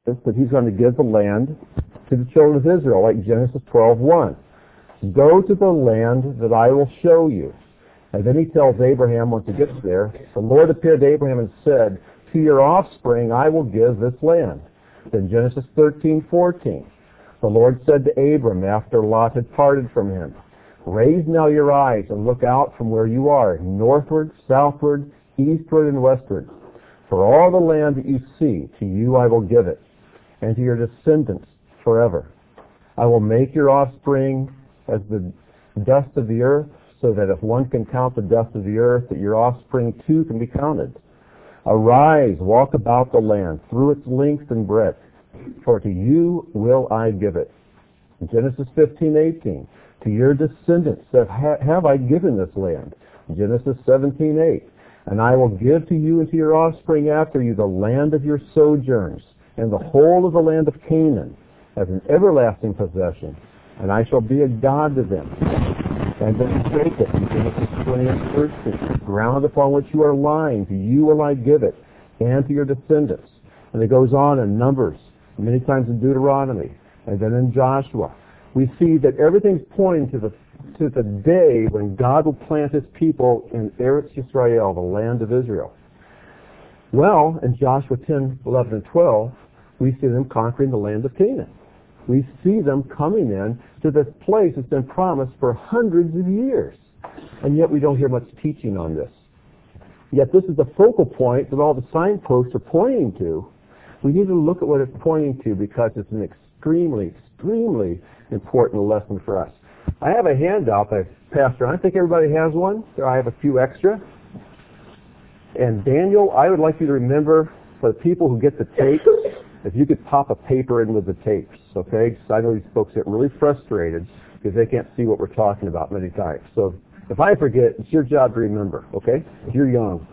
that he's going to give the land to the children of Israel, like Genesis 12:1. Go to the land that I will show you. And then he tells Abraham once he gets there, the Lord appeared to Abraham and said, to your offspring I will give this land. Then Genesis 13:14. The Lord said to Abram after Lot had parted from him, raise now your eyes and look out from where you are, northward, southward, eastward, and westward. For all the land that you see, to you I will give it, and to your descendants forever. I will make your offspring as the dust of the earth, so that if one can count the dust of the earth, that your offspring too can be counted. Arise, walk about the land, through its length and breadth, for to you will I give it. In Genesis 15:18, to your descendants have I given this land. In Genesis 17:8, and I will give to you and to your offspring after you the land of your sojourns, and the whole of the land of Canaan, as an everlasting possession, and I shall be a God to them. And then Jacob, in Genesis 20:13, the ground upon which you are lying, to you will I give it, and to your descendants. And it goes on in Numbers, many times in Deuteronomy, and then in Joshua. We see that everything's pointing to the day when God will plant his people in Eretz Yisrael, the land of Israel. Well, in Joshua 10:11 and 12, we see them conquering the land of Canaan. We see them coming in to this place that's been promised for hundreds of years. And yet we don't hear much teaching on this. Yet this is the focal point that all the signposts are pointing to. We need to look at what it's pointing to because it's an extremely, extremely important lesson for us. I have a handout that I passed around. I think everybody has one. I have a few extra. And Daniel, I would like you to remember, for the people who get the tapes, if you could pop a paper in with the tapes, okay? Because I know these folks get really frustrated because they can't see what we're talking about many times. So if I forget, it's your job to remember, okay? You're young.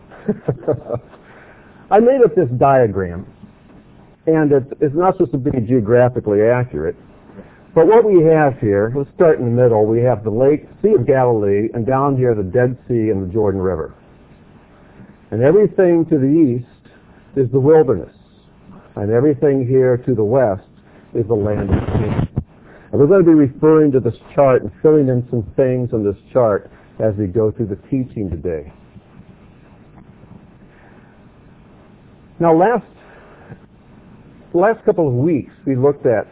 I made up this diagram, and it's not supposed to be geographically accurate. But what we have here, let's start in the middle. We have the Lake, Sea of Galilee, and down here the Dead Sea and the Jordan River. And everything to the east is the wilderness. And everything here to the west is the land of Canaan. And we're going to be referring to this chart and filling in some things on this chart as we go through the teaching today. Now, the last couple of weeks, we looked at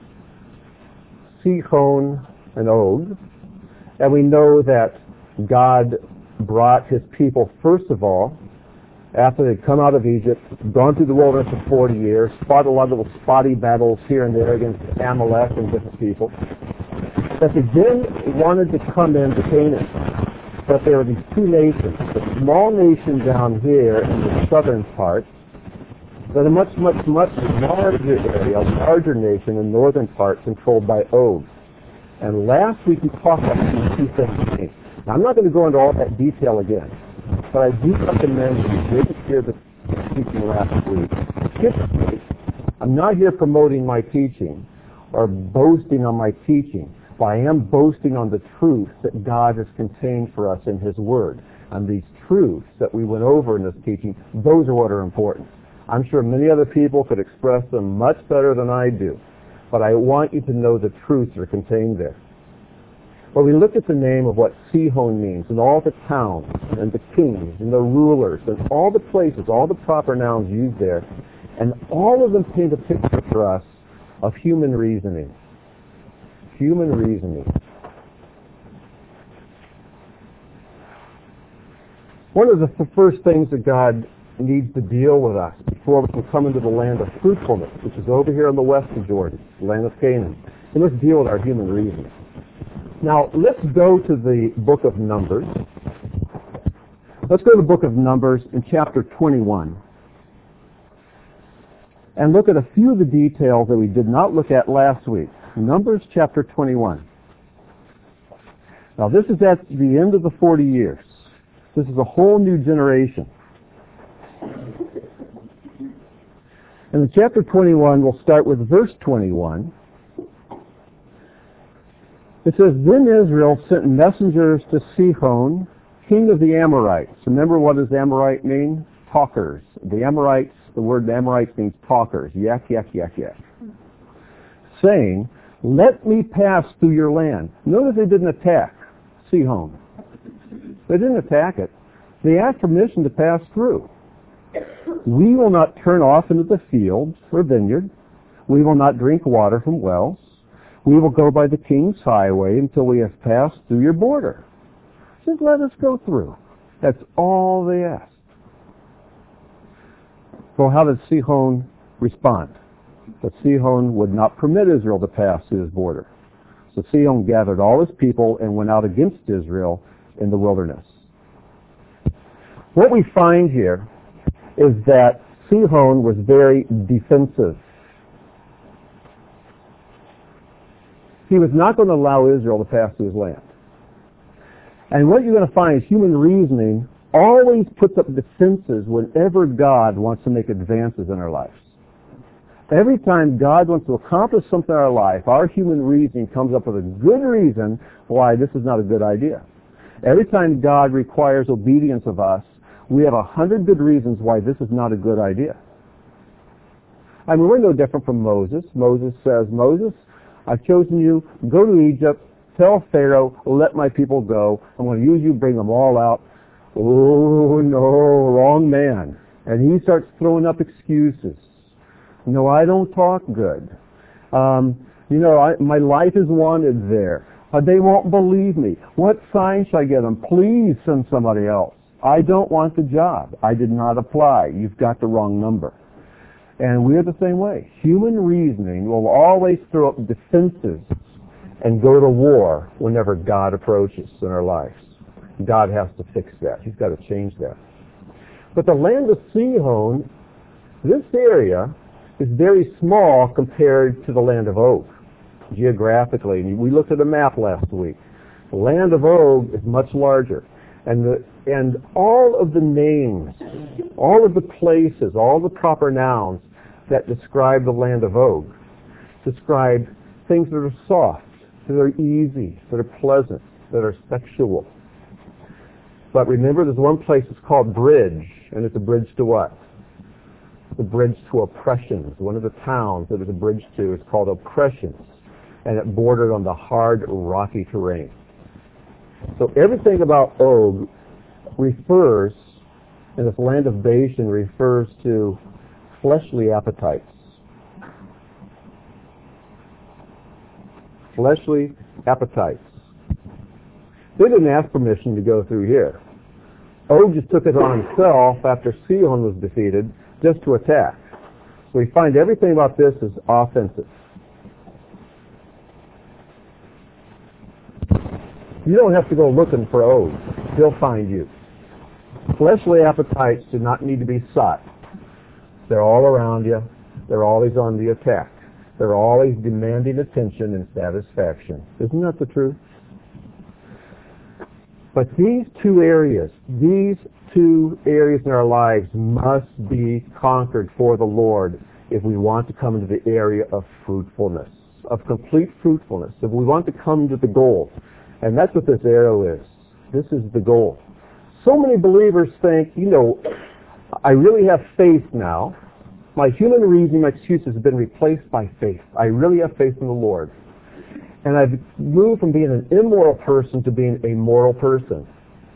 Sihon and Og, and we know that God brought his people, first of all, after they'd come out of Egypt, gone through the wilderness for 40 years, fought a lot of little spotty battles here and there against Amalek and different people, that they then wanted to come into Canaan. But there were these two nations, the small nation down here in the southern part, but a much, much, much larger area, a larger nation in the northern part controlled by Og. And last week we talked about these two things. Now, I'm not going to go into all that detail again. But I do recommend that you didn't hear the teaching last week. Skip it. I'm not here promoting my teaching or boasting on my teaching, but I am boasting on the truth that God has contained for us in his word. And these truths that we went over in this teaching, those are what are important. I'm sure many other people could express them much better than I do, but I want you to know the truths that are contained there. Well, we look at the name of what Sihon means, and all the towns, and the kings, and the rulers, and all the places, all the proper nouns used there, and all of them paint a picture for us of human reasoning. Human reasoning. One of the first things that God needs to deal with us before we can come into the land of fruitfulness, which is over here on the west of Jordan, the land of Canaan. And let's deal with our human reasoning. Now, let's go to the book of Numbers. Let's go to the book of Numbers in chapter 21 and look at a few of the details that we did not look at last week. Numbers chapter 21. Now, this is at the end of the 40 years. This is a whole new generation. And in chapter 21, we'll start with verse 21. It says, Then Israel sent messengers to Sihon, king of the Amorites. Remember, what does Amorite mean? Talkers. The Amorites The word Amorites means talkers. Yak, yak, yak, yak. Saying, let me pass through your land. Notice they didn't attack Sihon. They didn't attack it. They asked permission to pass through. We will not turn off into the fields or vineyard. We will not drink water from wells. We will go by the king's highway until we have passed through your border. Just let us go through. That's all they asked. So how did Sihon respond? But Sihon would not permit Israel to pass through his border. So Sihon gathered all his people and went out against Israel in the wilderness. What we find here is that Sihon was very defensive. He was not going to allow Israel to pass through his land. And what you're going to find is human reasoning always puts up defenses whenever God wants to make advances in our lives. Every time God wants to accomplish something in our life, our human reasoning comes up with a good reason why this is not a good idea. Every time God requires obedience of us, we have 100 good reasons why this is not a good idea. I mean, we're no different from Moses. Moses says, Moses, I've chosen you, go to Egypt, tell Pharaoh, let my people go. I'm going to use you, bring them all out. Oh, no, wrong man. And he starts throwing up excuses. No, I don't talk good. My life is wanted there. They won't believe me. What sign shall I get them? Please send somebody else. I don't want the job. I did not apply. You've got the wrong number. And we're the same way. Human reasoning will always throw up defenses and go to war whenever God approaches in our lives. God has to fix that. He's got to change that. But the land of Sihon, this area, is very small compared to the land of Og, geographically. And we looked at a map last week. The land of Og is much larger. And all of the names, all of the places, all the proper nouns that describe the land of Og describe things that are soft, that are easy, that are pleasant, that are sexual. But remember, there's one place that's called Bridge, and it's a bridge to what? The bridge to oppressions. One of the towns that it's a bridge to is called Oppressions, and it bordered on the hard, rocky terrain. So everything about Og refers, in this land of Bashan, refers to fleshly appetites. Fleshly appetites. They didn't ask permission to go through here. Og just took it on himself after Sihon was defeated just to attack. So we find everything about this is offensive. You don't have to go looking for Og. He'll find you. Fleshly appetites do not need to be sought. They're all around you. They're always on the attack. They're always demanding attention and satisfaction. Isn't that the truth? But these two areas in our lives must be conquered for the Lord if we want to come into the area of fruitfulness, of complete fruitfulness, if we want to come to the goal. And that's what this arrow is. This is the goal. So many believers think, I really have faith now. My human reasoning, my excuses have been replaced by faith. I really have faith in the Lord. And I've moved from being an immoral person to being a moral person.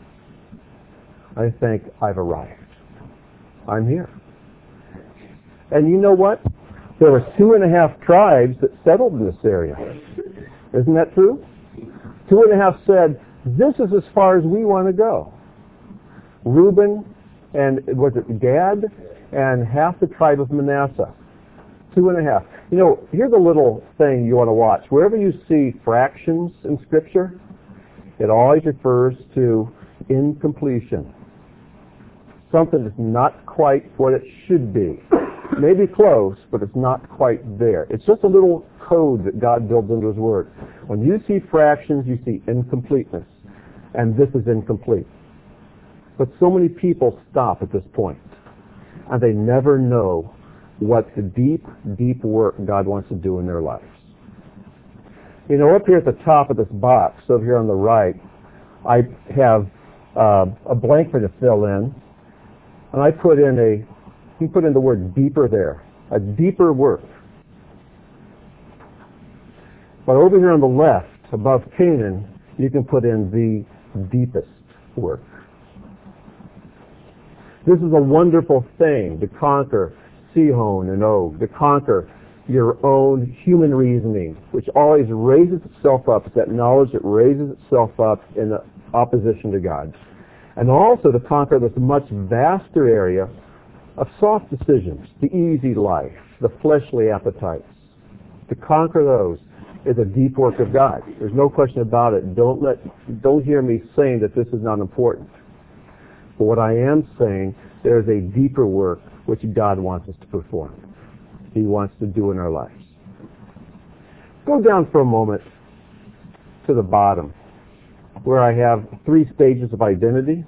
I think I've arrived. I'm here. And you know what? There were 2.5 tribes that settled in this area. Isn't that true? 2.5 said, this is as far as we want to go. Reuben and, was it Gad? And half the tribe of Manasseh. 2.5. Here's a little thing you want to watch. Wherever you see fractions in Scripture, it always refers to incompletion. Something that's not quite what it should be. Maybe close, but it's not quite there. It's just a little code that God builds into His Word. When you see fractions, you see incompleteness. And this is incomplete. But so many people stop at this point, and they never know what the deep, deep work God wants to do in their lives. Up here at the top of this box, over here on the right, I have a blank for to fill in, and I put in You can put in the word deeper there. A deeper work. But over here on the left, above Canaan, you can put in the deepest work. This is a wonderful thing, to conquer Sihon and Og, to conquer your own human reasoning, which always raises itself up. It's that knowledge that raises itself up in opposition to God. And also to conquer this much vaster area of soft decisions, the easy life, the fleshly appetites. To conquer those is a deep work of God. There's no question about it. Don't hear me saying that this is not important. But what I am saying, there's a deeper work which God wants us to perform. He wants to do in our lives. Go down for a moment to the bottom, where I have 3 stages of identity.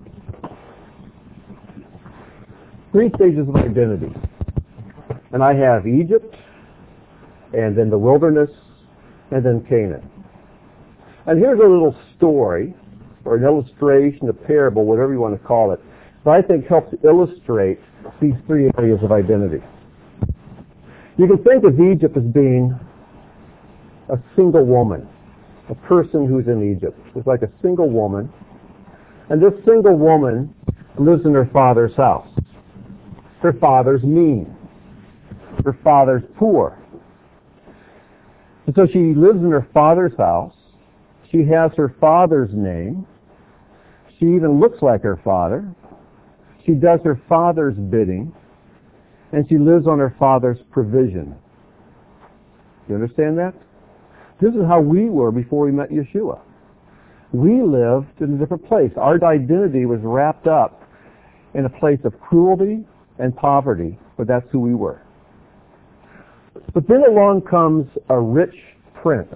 3 stages of identity. And I have Egypt, and then the wilderness, and then Canaan. And here's a little story, or an illustration, a parable, whatever you want to call it, that I think helps illustrate these 3 areas of identity. You can think of Egypt as being a single woman, a person who's in Egypt. It's like a single woman, and this single woman lives in her father's house. Her father's mean. Her father's poor. And so she lives in her father's house. She has her father's name. She even looks like her father. She does her father's bidding. And she lives on her father's provision. You understand that? This is how we were before we met Yeshua. We lived in a different place. Our identity was wrapped up in a place of cruelty and poverty, but that's who we were. But then along comes a rich prince,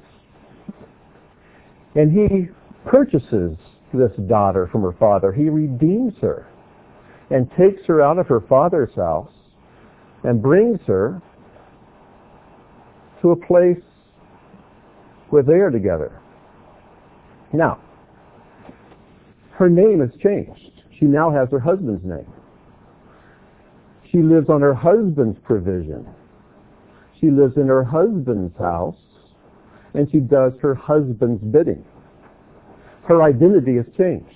and he purchases this daughter from her father. He redeems her and takes her out of her father's house and brings her to a place where they are together. Now, her name has changed. She now has her husband's name. She lives on her husband's provision. She lives in her husband's house, and she does her husband's bidding. Her identity has changed,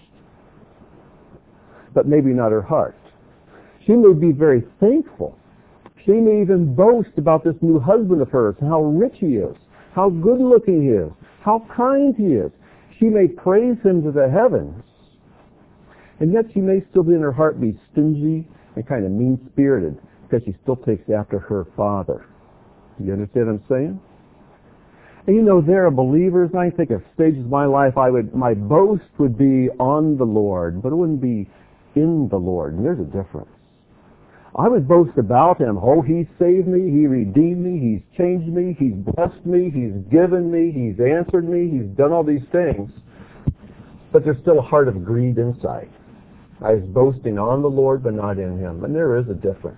but maybe not her heart. She may be very thankful. She may even boast about this new husband of hers, how rich he is, how good-looking he is, how kind he is. She may praise him to the heavens, and yet she may still be in her heart be stingy and kind of mean-spirited because she still takes after her father. You understand what I'm saying? And you know, there are believers, and I think of stages of my life, my boast would be on the Lord, but it wouldn't be in the Lord, and there's a difference. I would boast about him. Oh, he saved me, he redeemed me, he's changed me, he's blessed me, he's given me, he's answered me, he's done all these things. But there's still a heart of greed inside. I was boasting on the Lord, but not in him. And there is a difference.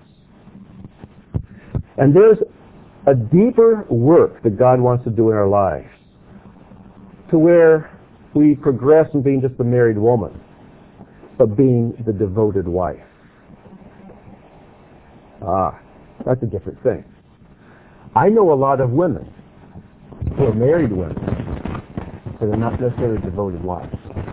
And there's a deeper work that God wants to do in our lives, to where we progress from being just a married woman, but being the devoted wife. That's a different thing. I know a lot of women who are married women, but are not necessarily devoted wives.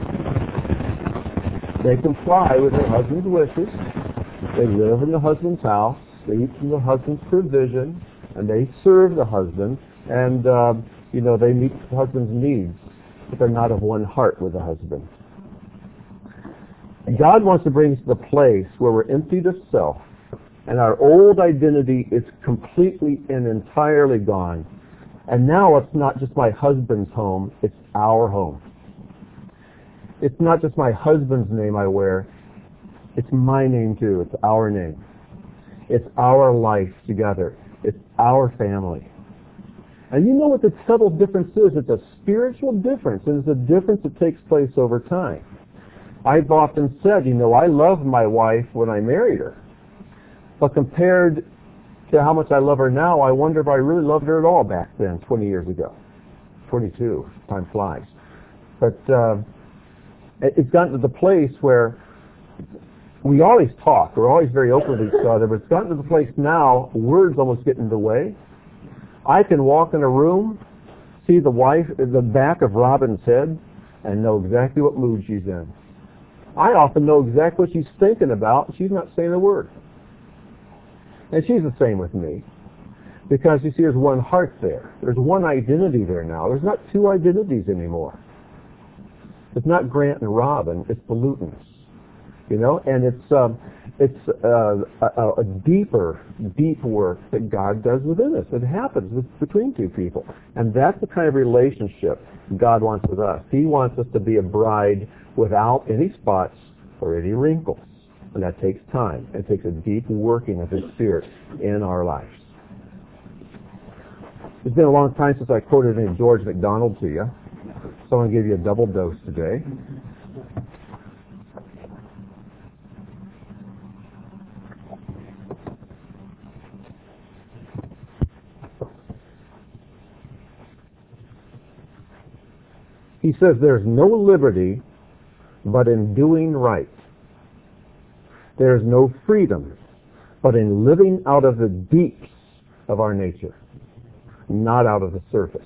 They comply with their husband's wishes. They live in the husband's house. They eat from the husband's provision, and they serve the husband, and they meet the husband's needs, but they're not of one heart with the husband. God wants to bring us to the place where we're emptied of self, and our old identity is completely and entirely gone. And now it's not just my husband's home, it's our home. It's not just my husband's name I wear, it's my name too, it's our name. It's our life together. It's our family. And you know what the subtle difference is? It's a spiritual difference, and it's a difference that takes place over time. I've often said, I loved my wife when I married her. But compared to how much I love her now, I wonder if I really loved her at all back then, 20 years ago. 22, time flies. But it's gotten to the place where We always talk. We're always very open with each other, but it's gotten to the place now, words almost get in the way. I can walk in a room, see the back of Robin's head, and know exactly what mood she's in. I often know exactly what she's thinking about, and she's not saying a word. And she's the same with me. Because you see, there's one heart there. There's one identity there now. There's not two identities anymore. It's not Grant and Robin, it's the Lutons. You know, and it's a deep work that God does within us. It happens between two people. And that's the kind of relationship God wants with us. He wants us to be a bride without any spots or any wrinkles. And that takes time. It takes a deep working of His Spirit in our lives. It's been a long time since I quoted any George MacDonald to you, so I'm going to give you a double dose today. He says, there's no liberty but in doing right. There's no freedom but in living out of the deeps of our nature, not out of the surface.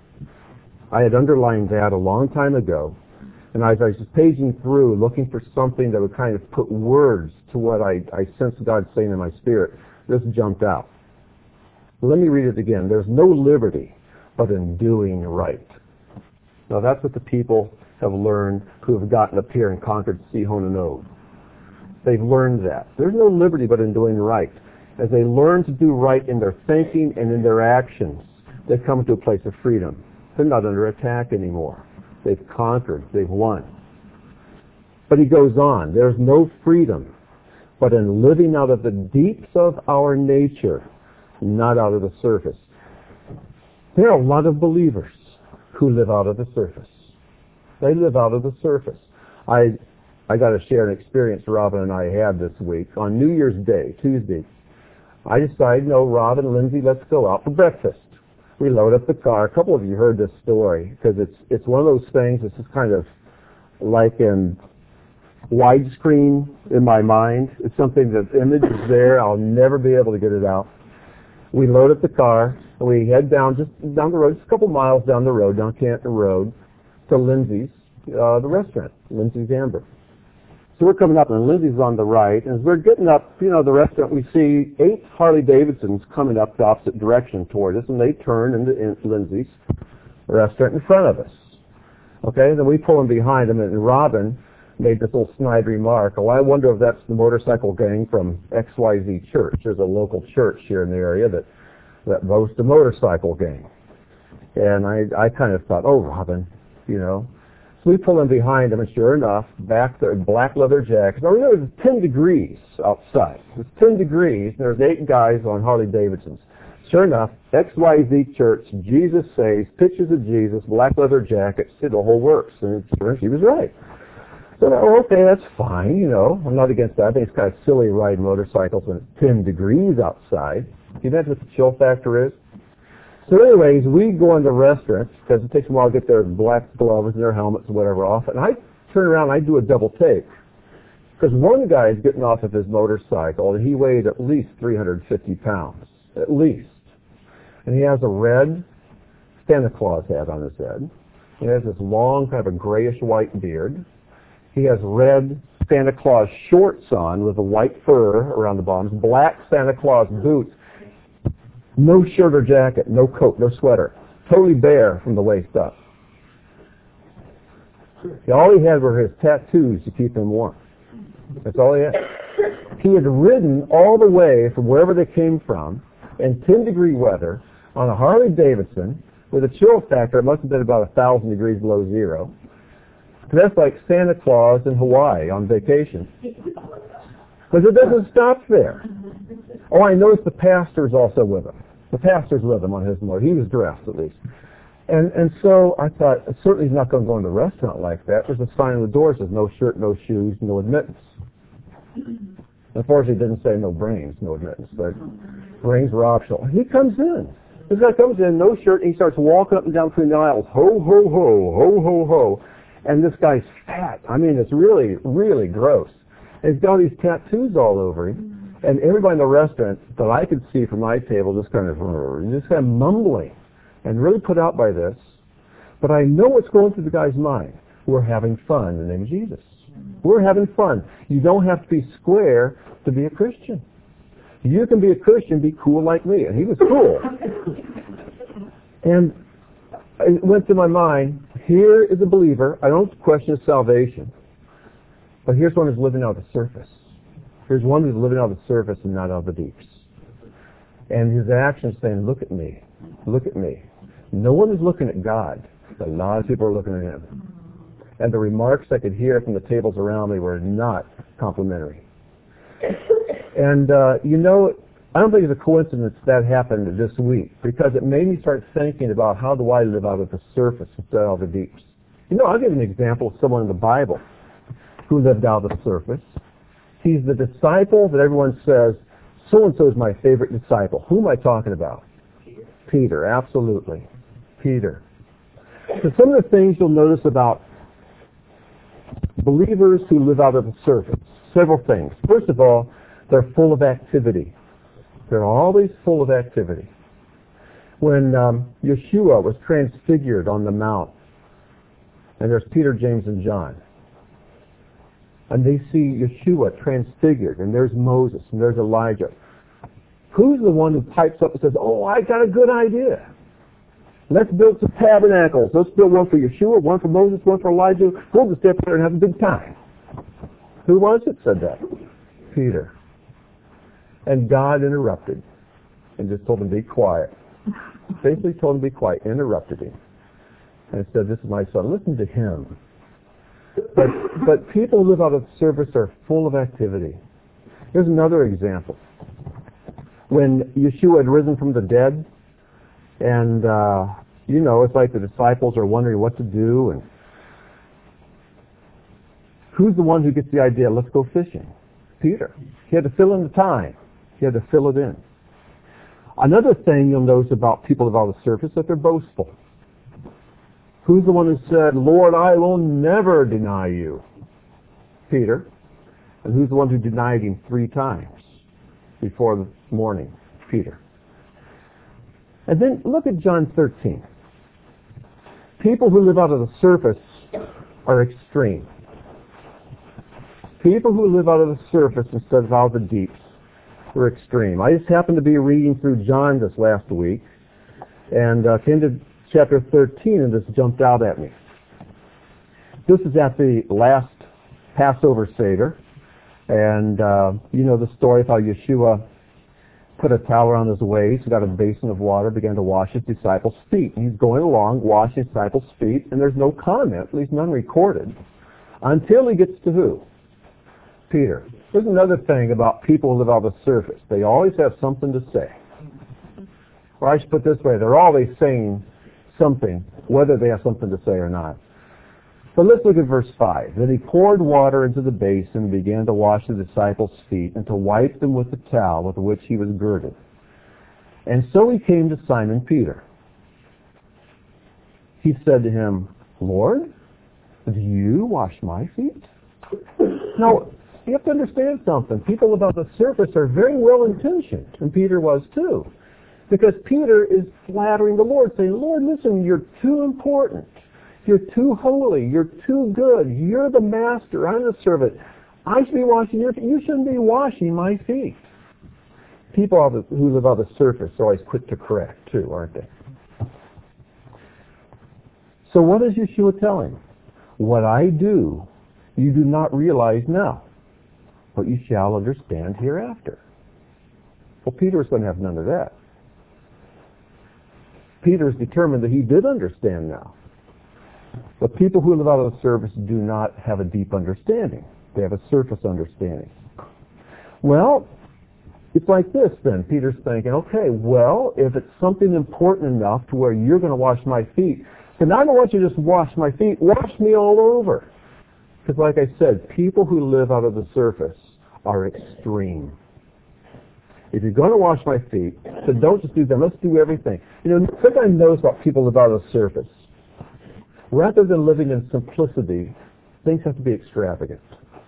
I had underlined that a long time ago, and as I was just paging through, looking for something that would kind of put words to what I sensed God saying in my spirit, this jumped out. Let me read it again. There's no liberty but in doing right. Now that's what the people have learned who have gotten up here and conquered Sihon and Og. They've learned that. There's no liberty but in doing right. As they learn to do right in their thinking and in their actions, they come to a place of freedom. They're not under attack anymore. They've conquered. They've won. But he goes on. There's no freedom but in living out of the deeps of our nature, not out of the surface. There are a lot of believers who live out of the surface. They live out of the surface. I got to share an experience Robin and I had this week. On New Year's Day, Tuesday, I decided, no, Robin and Lindsay, let's go out for breakfast. We load up the car. A couple of you heard this story because it's one of those things that's just kind of like in widescreen in my mind. It's something that the image is there. I'll never be able to get it out. We load up the car and we head down the road, just a couple miles down the road, down Canton Road, to Lindsay's, the restaurant, Lindsay's Amber. So we're coming up, and Lindsay's on the right. And as we're getting up, the restaurant, we see 8 Harley-Davidsons coming up the opposite direction toward us, and they turn into Lindsay's restaurant in front of us. Okay, then we pull in behind them, and Robin made this little snide remark, oh, I wonder if that's the motorcycle gang from XYZ Church. There's a local church here in the area that boasts a motorcycle gang. And I kind of thought, oh, Robin, So we pull in behind them, and sure enough, back there, black leather jackets. Now remember, it was 10 degrees outside. It was 10 degrees, and there's 8 guys on Harley-Davidsons. Sure enough, XYZ Church, Jesus Saves, pictures of Jesus, black leather jackets, the whole works. And she was right. So, okay, that's fine, I'm not against that. I think it's kind of silly riding motorcycles when it's 10 degrees outside. Do you know what the chill factor is? So anyways, we go into restaurants, because it takes a while to get their black gloves and their helmets and whatever off, and I turn around and I do a double take. Because one guy's getting off of his motorcycle, and he weighed at least 350 pounds, at least. And he has a red Santa Claus hat on his head. He has this long, kind of a grayish-white beard. He has red Santa Claus shorts on with a white fur around the bottoms, black Santa Claus boots, no shirt or jacket, no coat, no sweater, totally bare from the waist up. All he had were his tattoos to keep him warm. That's all he had. He had ridden all the way from wherever they came from in 10-degree weather on a Harley-Davidson with a chill factor. It must have been about 1,000 degrees below zero. That's like Santa Claus in Hawaii on vacation. Because it doesn't stop there. Oh, I noticed the pastor's also with him. The pastor's with him on his motor. He was dressed, at least. And so I thought, certainly he's not going to go into a restaurant like that. There's a sign on the door that says no shirt, no shoes, no admittance. Unfortunately, it didn't say no brains, no admittance, but brains were optional. He comes in. This guy comes in, no shirt, and he starts walking up and down between the aisles. Ho, ho, ho, ho, ho, ho. And this guy's fat. I mean, it's really, really gross. And he's got all these tattoos all over him. And everybody in the restaurant that I could see from my table just kind of mumbling and really put out by this. But I know what's going through the guy's mind. We're having fun in the name of Jesus. We're having fun. You don't have to be square to be a Christian. You can be a Christian, be cool like me. And he was cool. And it went through my mind, here is a believer. I don't question his salvation. But here's one who's living out of the surface. Here's one who's living out of the surface and not out of the deeps. And his actions saying, look at me. Look at me. No one is looking at God. A lot of people are looking at him. And the remarks I could hear from the tables around me were not complimentary. And, I don't think it's a coincidence that happened this week, because it made me start thinking about how do I live out of the surface instead of the deeps. I'll give an example of someone in the Bible who lived out of the surface. He's the disciple that everyone says, so-and-so is my favorite disciple. Who am I talking about? Peter, absolutely. Peter. So some of the things you'll notice about believers who live out of the surface, several things. First of all, they're full of activity. They're always full of activity. When Yeshua was transfigured on the mount, and there's Peter, James, and John, and they see Yeshua transfigured, and there's Moses, and there's Elijah. Who's the one who pipes up and says, oh, I got a good idea. Let's build some tabernacles. Let's build one for Yeshua, one for Moses, one for Elijah. We'll just stay up there and have a big time. Who was it said that? Peter. And God interrupted and just told him to be quiet. Basically told him to be quiet, interrupted him. And said, this is my son. Listen to him. But people who live out of service are full of activity. Here's another example. When Yeshua had risen from the dead, and, it's like the disciples are wondering what to do, and who's the one who gets the idea, let's go fishing? Peter. He had to fill in the time. He had to fill it in. Another thing you'll notice about people of the surface, that they're boastful. Who's the one who said, Lord, I will never deny you? Peter. And who's the one who denied him 3 times before the morning? Peter. And then look at John 13. People who live out of the surface are extreme. People who live out of the surface instead of out of the deeps are extreme. I just happened to be reading through John this last week, and came to chapter 13, and this jumped out at me. This is at the last Passover Seder, and the story of how Yeshua put a towel around his waist, got a basin of water, began to wash his disciples' feet. And he's going along, washing his disciples' feet, and there's no comment, at least none recorded, until he gets to who? Peter. There's another thing about people who live on the surface. They always have something to say. Or I should put it this way, they're always saying something, whether they have something to say or not. But let's look at verse 5. Then he poured water into the basin and began to wash the disciples' feet and to wipe them with the towel with which he was girded. And so he came to Simon Peter. He said to him, Lord, do you wash my feet? Now, you have to understand something. People about the surface are very well intentioned, and Peter was too. Because Peter is flattering the Lord, saying, Lord, listen, you're too important. You're too holy. You're too good. You're the master. I'm the servant. I should be washing your feet. You shouldn't be washing my feet. People who live on the surface are always quick to correct, too, aren't they? So what does Yeshua tell him? What I do, you do not realize now, but you shall understand hereafter. Well, Peter is going to have none of that. Peter is determined that he did understand now. But people who live out of the surface do not have a deep understanding. They have a surface understanding. Well, it's like this then. Peter's thinking, okay, well, if it's something important enough to where you're going to wash my feet, then I don't want you to just wash my feet. Wash me all over. Because like I said, people who live out of the surface are extreme. If you're going to wash my feet, then don't just do them. Let's do everything. Sometimes I notice about people who live out of the surface. Rather than living in simplicity, things have to be extravagant.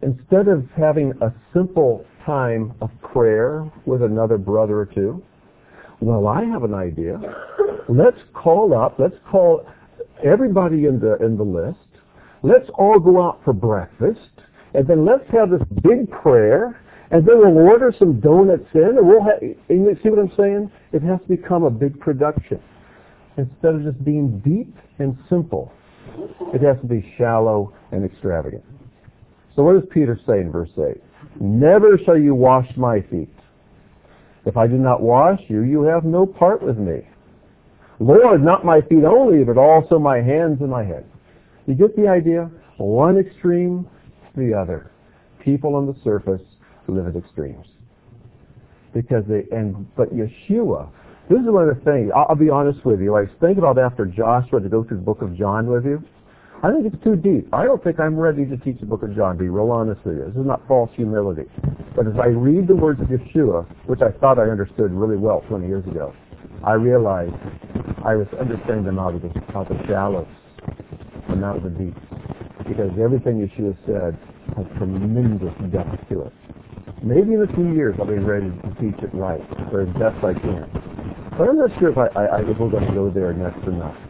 instead of having a simple time of prayer with another brother or two, well, I have an idea. Let's call everybody in the list. Let's all go out for breakfast, and then let's have this big prayer, and then we'll order some donuts in, and and you see what I'm saying? It has to become a big production. Instead of just being deep and simple, it has to be shallow and extravagant. So what does Peter say in verse 8? Never shall you wash my feet. If I do not wash you, you have no part with me. Lord, not my feet only, but also my hands and my head. You get the idea? One extreme to the other. People on the surface live at extremes. But Yeshua, this is one of the things, I'll be honest with you, I was thinking about after Joshua to go through the book of John with you. I think it's too deep. I don't think I'm ready to teach the book of John, to be real honest with you. This is not false humility. But as I read the words of Yeshua, which I thought I understood really well 20 years ago, I realized I was understanding them out of the shallows and not of the deep. Because everything Yeshua said has tremendous depth to it. Maybe in a few years I'll be ready to teach it right, or as best I can. But I'm not sure if we're going to go there next or not.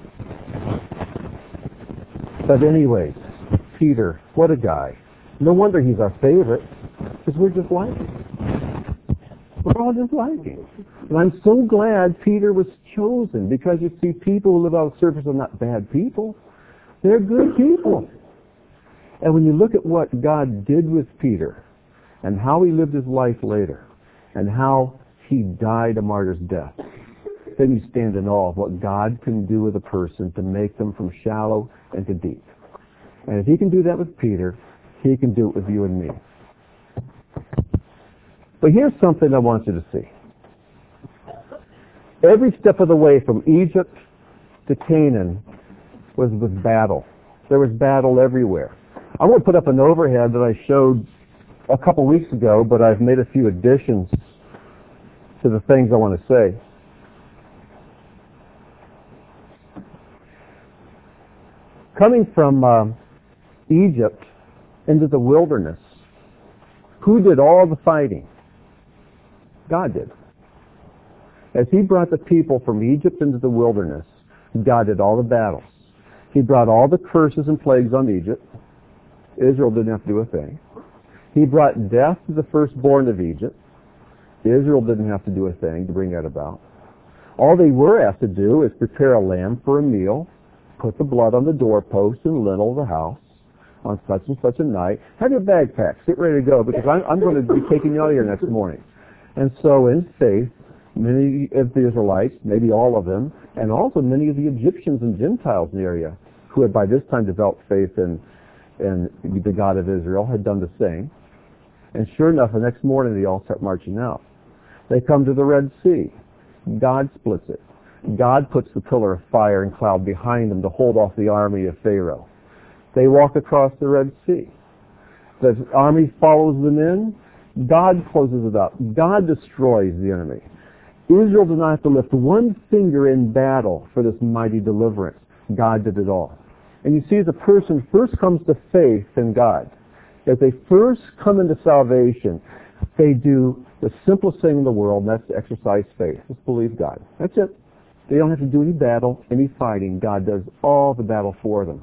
But anyways, Peter, what a guy. No wonder he's our favorite, because we're just like him. We're all just like him. And I'm so glad Peter was chosen, because you see, people who live on the surface are not bad people. They're good people. And when you look at what God did with Peter, and how he lived his life later, and how he died a martyr's death, then you stand in awe of what God can do with a person to make them from shallow and to deep. And if he can do that with Peter, he can do it with you and me. But here's something I want you to see. Every step of the way from Egypt to Canaan was with battle. There was battle everywhere. I'm going to put up an overhead that I showed a couple weeks ago, but I've made a few additions to the things I want to say. Coming from Egypt into the wilderness, who did all the fighting? God did. As he brought the people from Egypt into the wilderness, God did all the battles. He brought all the curses and plagues on Egypt. Israel didn't have to do a thing. He brought death to the firstborn of Egypt. Israel didn't have to do a thing to bring that about. All they were asked to do is prepare a lamb for a meal, put the blood on the doorpost and lintel of the house on such and such a night. Have your bag packed. Get ready to go, because I'm going to be taking you out of here next morning. And so in faith, many of the Israelites, maybe all of them, and also many of the Egyptians and Gentiles in the area, who had by this time developed faith in the God of Israel, had done the same. And sure enough, the next morning they all start marching out. They come to the Red Sea. God splits it. God puts the pillar of fire and cloud behind them to hold off the army of Pharaoh. They walk across the Red Sea. The army follows them in. God closes it up. God destroys the enemy. Israel did not have to lift one finger in battle for this mighty deliverance. God did it all. And you see, as a person first comes to faith in God, as they first come into salvation, they do the simplest thing in the world, and that's to exercise faith. Just believe God. That's it. They don't have to do any battle, any fighting. God does all the battle for them.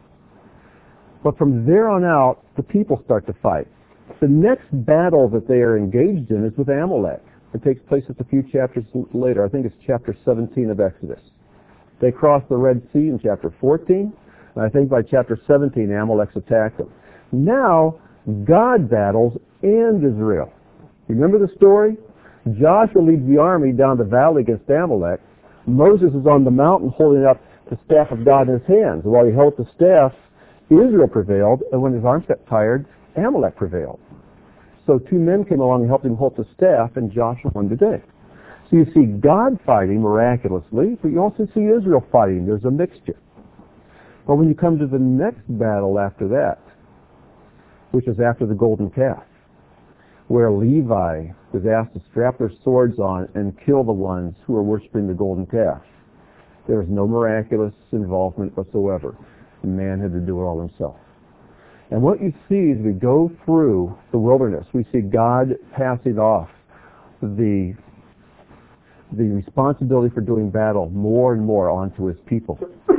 But from there on out, the people start to fight. The next battle that they are engaged in is with Amalek. It takes place just a few chapters later. I think it's chapter 17 of Exodus. They cross the Red Sea in chapter 14, and I think by chapter 17, Amalek's attacked them. Now, God battles and Israel. You remember the story? Joshua leads the army down the valley against Amalek. Moses is on the mountain holding up the staff of God in his hands. While he held the staff, Israel prevailed, and when his arms got tired, Amalek prevailed. So two men came along and helped him hold the staff, and Joshua won the day. So you see God fighting miraculously, but you also see Israel fighting. There's a mixture. But when you come to the next battle after that, which is after the golden calf, where Levi was asked to strap their swords on and kill the ones who were worshiping the golden calf, there was no miraculous involvement whatsoever. The man had to do it all himself. And what you see as we go through the wilderness, we see God passing off the responsibility for doing battle more and more onto his people.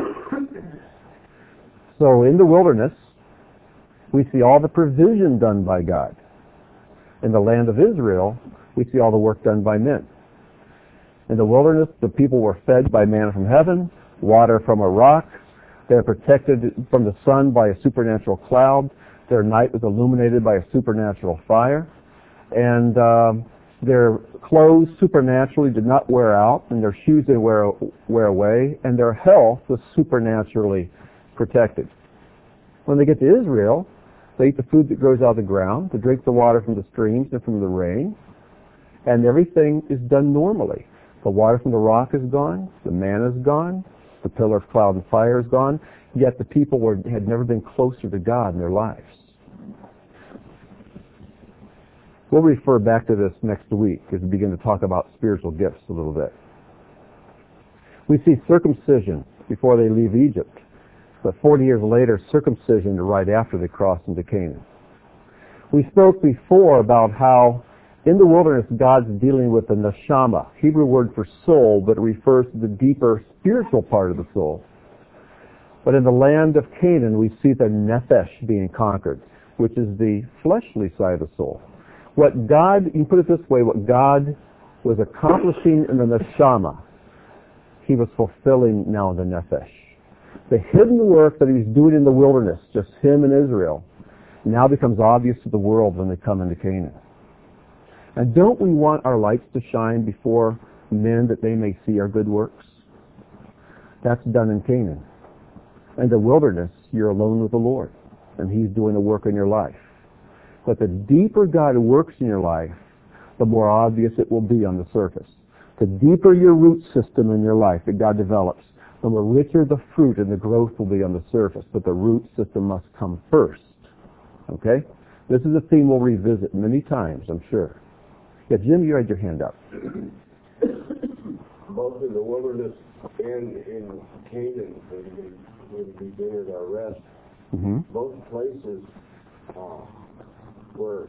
So in the wilderness, we see all the provision done by God. In the land of Israel, we see all the work done by men. In the wilderness, the people were fed by manna from heaven, water from a rock. They're protected from the sun by a supernatural cloud. Their night was illuminated by a supernatural fire. And their clothes supernaturally did not wear out, and their shoes didn't wear away, and their health was supernaturally protected. When they get to Israel, they eat the food that grows out of the ground, they drink the water from the streams and from the rain, and everything is done normally. The water from the rock is gone, the manna is gone, the pillar of cloud and fire is gone, yet the people had never been closer to God in their lives. We'll refer back to this next week as we begin to talk about spiritual gifts a little bit. We see circumcision before they leave Egypt, but 40 years later, circumcision right after they cross into Canaan. We spoke before about how in the wilderness God's dealing with the neshama, Hebrew word for soul, but it refers to the deeper spiritual part of the soul. But in the land of Canaan, we see the nephesh being conquered, which is the fleshly side of the soul. What God, you can put it this way, what God was accomplishing in the neshama, he was fulfilling now in the nephesh. The hidden work that he was doing in the wilderness, just him and Israel, now becomes obvious to the world when they come into Canaan. And don't we want our lights to shine before men that they may see our good works? That's done in Canaan. In the wilderness, you're alone with the Lord, and he's doing the work in your life. But the deeper God works in your life, the more obvious it will be on the surface. The deeper your root system in your life that God develops, the more richer the fruit and the growth will be on the surface. But the root system must come first. Okay? This is a theme we'll revisit many times, I'm sure. Yeah, Jim, you had your hand up. Both in the wilderness and in Canaan, when we began our rest, both places where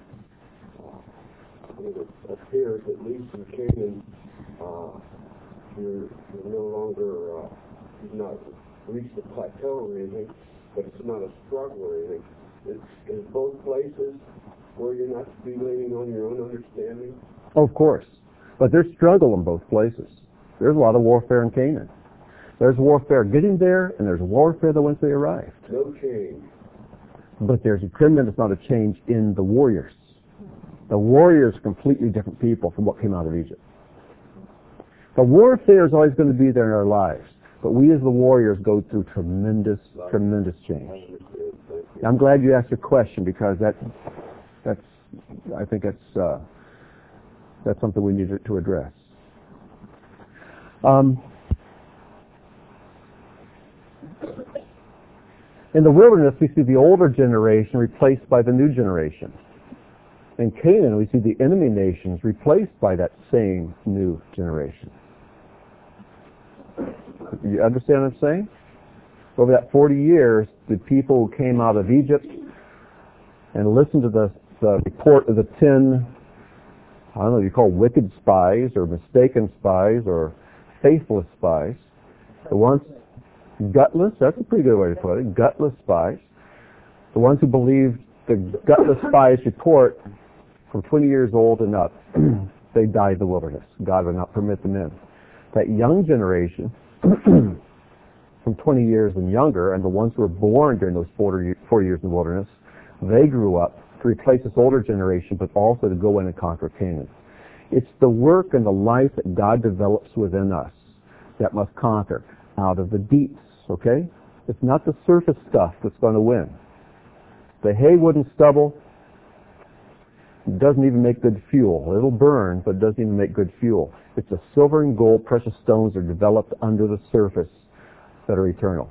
it appears, at least in Canaan, you're no longer, you've not reached a plateau or anything, but it's not a struggle or anything. It's both places where you're not to be leaning on your own understanding. Oh, of course. But there's struggle in both places. There's a lot of warfare in Canaan. There's warfare getting there, and there's warfare that once they arrived. No change. But there's a tremendous amount of change in the warriors. The warriors are completely different people from what came out of Egypt. The warfare is always going to be there in our lives, but we as the warriors go through tremendous change. I'm glad you asked your question, because I think that's something we need to address. In the wilderness, we see the older generation replaced by the new generation. In Canaan, we see the enemy nations replaced by that same new generation. You understand what I'm saying? Over that 40 years, the people who came out of Egypt and listened to the report of the 10, I don't know if you call wicked spies or mistaken spies or faithless spies, the ones gutless, that's a pretty good way to put it, gutless spies, the ones who believed the gutless spies' report from 20 years old and up, they died in the wilderness. God would not permit them in. That young generation, from 20 years and younger, and the ones who were born during those 40 years in the wilderness, they grew up to replace this older generation, but also to go in and conquer Canaan. It's the work and the life that God develops within us that must conquer out of the deeps, okay? It's not the surface stuff that's going to win. The hay, wood, and stubble doesn't even make good fuel. It'll burn, but it doesn't even make good fuel. It's the silver and gold, precious stones are developed under the surface that are eternal.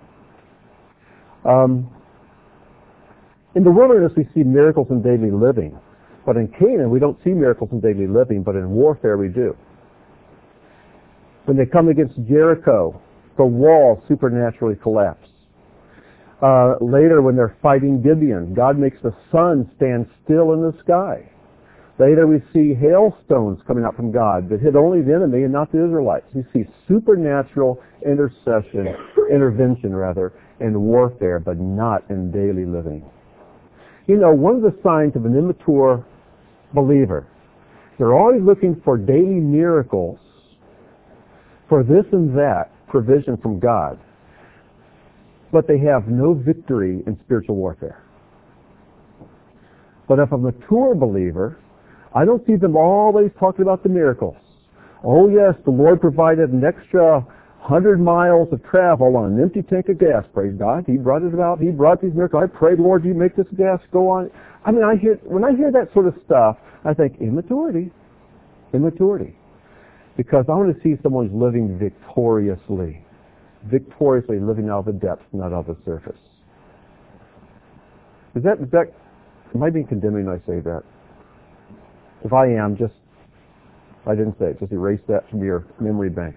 In the wilderness, we see miracles in daily living. But in Canaan, we don't see miracles in daily living, but in warfare we do. When they come against Jericho, the wall supernaturally collapsed. Later, when they're fighting Gibeon, God makes the sun stand still in the sky. Later, we see hailstones coming out from God that hit only the enemy and not the Israelites. We see supernatural intervention, in warfare, but not in daily living. You know, one of the signs of an immature believer, they're always looking for daily miracles, for this and that provision from God, but they have no victory in spiritual warfare. But if a mature believer, I don't see them always talking about the miracles. Oh yes, the Lord provided an extra 100 miles of travel on an empty tank of gas. Praise God. He brought it about. He brought these miracles. I prayed, Lord, you make this gas go on. I mean, when I hear that sort of stuff, I think immaturity. Because I want to see someone who's living victoriously living out of the depths, not out of the surface. Am I being condemning when I say that? If I am, I didn't say it, just erase that from your memory banks.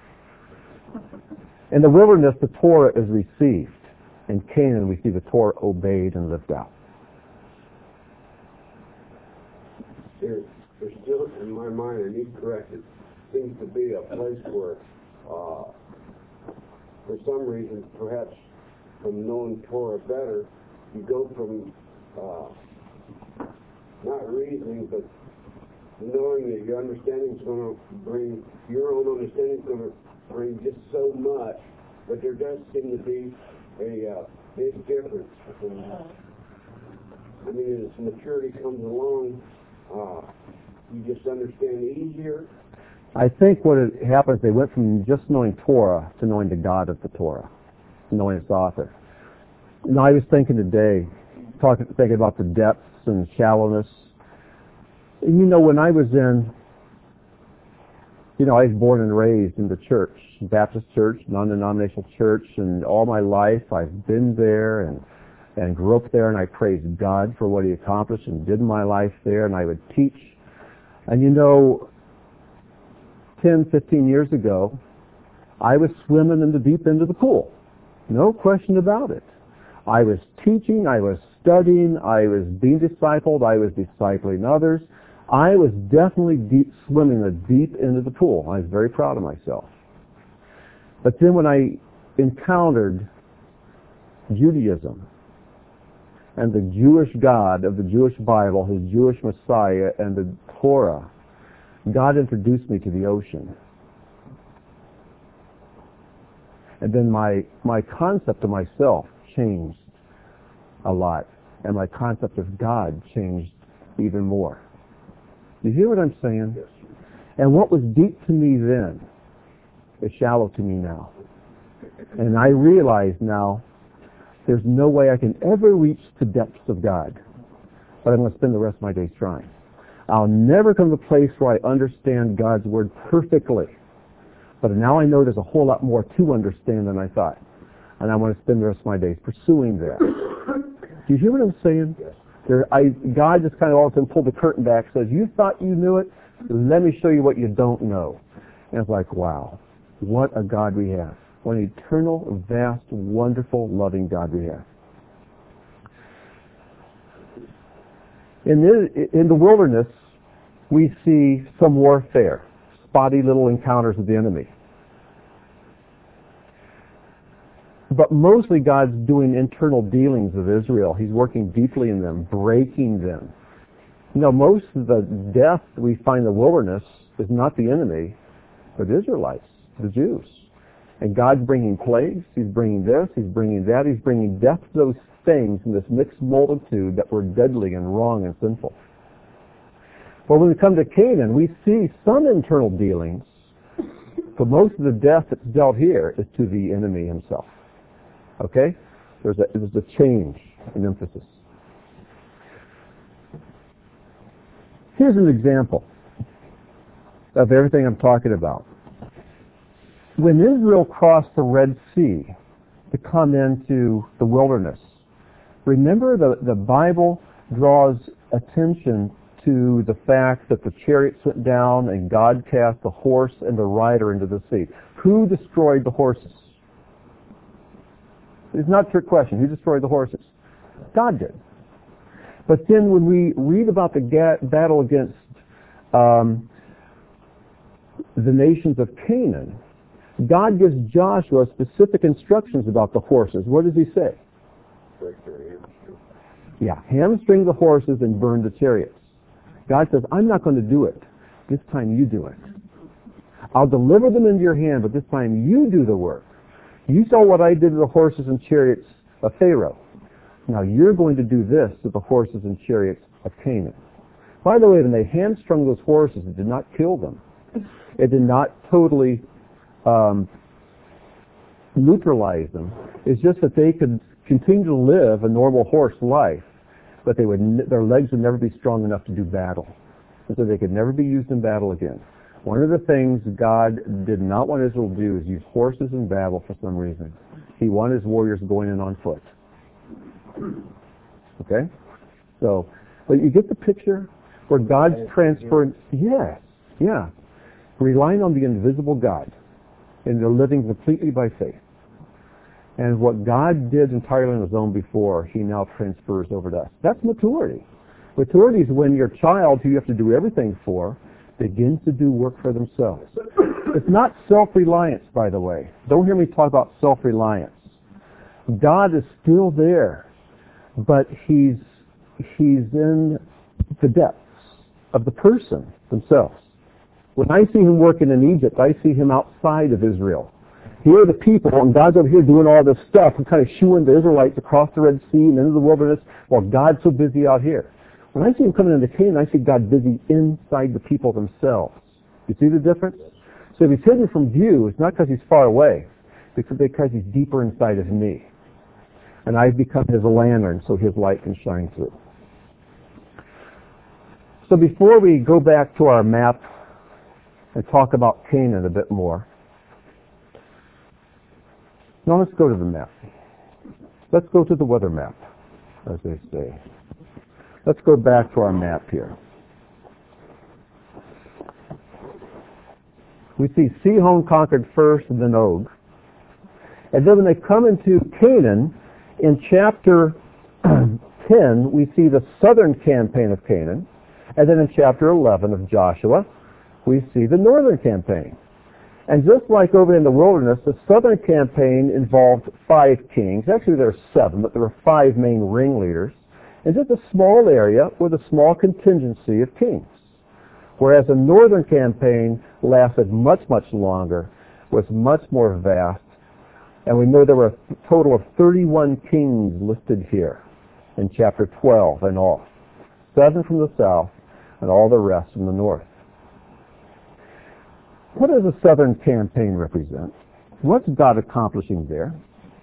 In the wilderness, the Torah is received. In Canaan, we see the Torah obeyed and lived out. There's still, in my mind, I need corrected, seems to be a place where, for some reason, perhaps from knowing Torah better, you go from not reasoning, but knowing that your understanding is going to bring, your own understanding is going to bring just so much, but there does seem to be a big difference. I mean, as maturity comes along, you just understand easier. I think what happens, they went from just knowing Torah to knowing the God of the Torah, knowing its author. And I was thinking today, thinking about the depths and shallowness. And you know, when I was I was born and raised in the church, Baptist church, non-denominational church, and all my life I've been there and grew up there, and I praised God for what He accomplished and did in my life there, and I would teach. And 10, 15 years ago, I was swimming in the deep end of the pool. No question about it. I was teaching, I was studying, I was being discipled, I was discipling others. I was definitely swimming the deep end of the pool. I was very proud of myself. But then when I encountered Judaism and the Jewish God of the Jewish Bible, His Jewish Messiah, and the Torah, God introduced me to the ocean. And then my concept of myself changed a lot. And my concept of God changed even more. You hear what I'm saying? Yes. And what was deep to me then is shallow to me now. And I realize now there's no way I can ever reach the depths of God. But I'm going to spend the rest of my days trying. I'll never come to a place where I understand God's Word perfectly. But now I know there's a whole lot more to understand than I thought. And I want to spend the rest of my days pursuing that. Do you hear what I'm saying? Yes. God just kind of all of a sudden pulled the curtain back, says, you thought you knew it? Let me show you what you don't know. And it's like, wow, what a God we have. What an eternal, vast, wonderful, loving God we have. In the wilderness, we see some warfare, spotty little encounters with the enemy. But mostly God's doing internal dealings with Israel. He's working deeply in them, breaking them. Most of the death we find in the wilderness is not the enemy, but the Israelites, the Jews. And God's bringing plagues. He's bringing this. He's bringing that. He's bringing death to those things in this mixed multitude that were deadly and wrong and sinful. But when we come to Canaan, we see some internal dealings, but most of the death that's dealt here is to the enemy himself. Okay? There's a change in emphasis. Here's an example of everything I'm talking about. When Israel crossed the Red Sea to come into the wilderness, remember the Bible draws attention to the fact that the chariots went down and God cast the horse and the rider into the sea. Who destroyed the horses? It's not a trick question. Who destroyed the horses? God did. But then when we read about the battle against the nations of Canaan, God gives Joshua specific instructions about the horses. What does he say? Break their hamstring. Yeah, hamstring the horses and burn the chariots. God says, I'm not going to do it. This time you do it. I'll deliver them into your hand, but this time you do the work. You saw what I did to the horses and chariots of Pharaoh. Now you're going to do this to the horses and chariots of Canaan. By the way, when they hamstrung those horses, it did not kill them. It did not totally neutralize them. It's just that they could continue to live a normal horse life, but their legs would never be strong enough to do battle. And so they could never be used in battle again. One of the things God did not want Israel to do is use horses in battle for some reason. He wanted his warriors going in on foot. Okay? So, but you get the picture where God's transferred, yes, yeah, relying on the invisible God, and they're living completely by faith. And what God did entirely on his own before, he now transfers over to us. That's maturity. Maturity is when your child, who you have to do everything for, begins to do work for themselves. It's not self-reliance, by the way. Don't hear me talk about self-reliance. God is still there, but he's in the depths of the person themselves. When I see him working in Egypt, I see him outside of Israel. Here are the people, and God's over here doing all this stuff and kind of shooing the Israelites across the Red Sea and into the wilderness while God's so busy out here. When I see him coming into Canaan, I see God busy inside the people themselves. You see the difference? So if he's hidden from view, it's not because he's far away, it's because he's deeper inside of me. And I've become his lantern so his light can shine through. So before we go back to our map and talk about Canaan a bit more, now let's go to the map. Let's go to the weather map, as they say. Let's go back to our map here. We see Sihon conquered first and then Og. And then when they come into Canaan, in chapter 10, we see the southern campaign of Canaan. And then in chapter 11 of Joshua, we see the northern campaign. And just like over in the wilderness, the southern campaign involved 5 kings. Actually, there are 7, but there were 5 main ringleaders. And just a small area with a small contingency of kings. Whereas the northern campaign lasted much, much longer, was much more vast. And we know there were a total of 31 kings listed here in chapter 12 in all. 7 from the south and all the rest from the north. What does the southern campaign represent? What's God accomplishing there?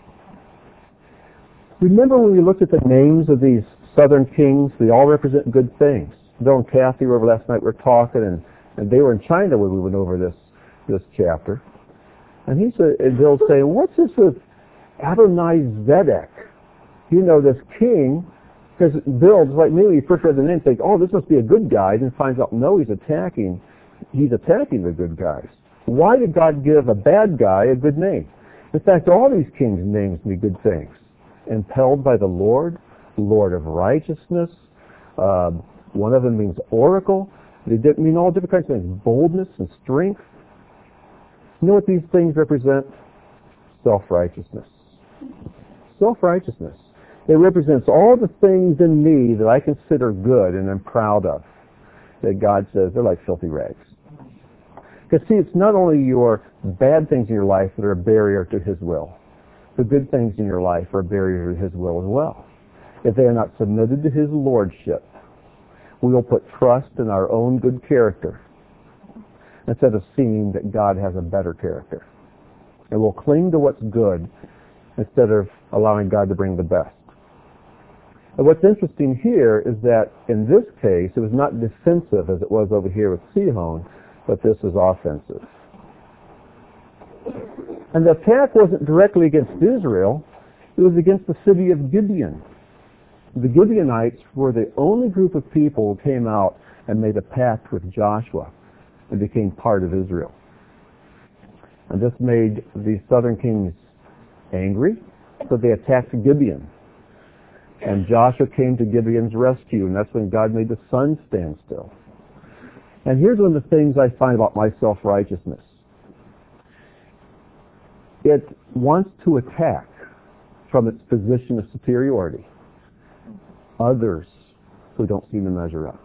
Remember when we looked at the names of these southern kings? They all represent good things. Bill and Kathy were over last night, we were talking, and they were in China when we went over this chapter. And Bill's saying, what's this with Adonai-Zedek? You know, this king, because Bill, just like me, when he first read the name, thinks, oh, this must be a good guy, and finds out, no, he's attacking the good guys. Why did God give a bad guy a good name? In fact, all these kings' names mean good things. Impelled by the Lord, Lord of righteousness. One of them means oracle. They mean all different kinds of things. Boldness and strength. You know what these things represent? Self-righteousness. Self-righteousness. It represents all the things in me that I consider good and am proud of. That God says they're like filthy rags. Because see, it's not only your bad things in your life that are a barrier to his will. The good things in your life are a barrier to his will as well. If they are not submitted to his lordship, we will put trust in our own good character instead of seeing that God has a better character. And we'll cling to what's good instead of allowing God to bring the best. And what's interesting here is that in this case, it was not defensive as it was over here with Sihon, but this was offensive. And the attack wasn't directly against Israel, it was against the city of Gibeon. The Gibeonites were the only group of people who came out and made a pact with Joshua and became part of Israel. And this made the southern kings angry, So they attacked Gibeon. And Joshua came to Gibeon's rescue, and that's when God made the sun stand still. And here's one of the things I find about my self-righteousness. It wants to attack from its position of superiority others who don't seem to measure up.